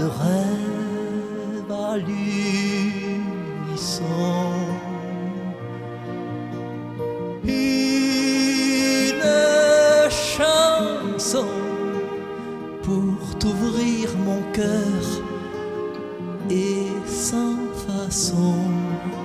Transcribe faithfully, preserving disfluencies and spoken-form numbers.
rêve à l'unisson. Une chanson pour t'ouvrir mon cœur et sans façon.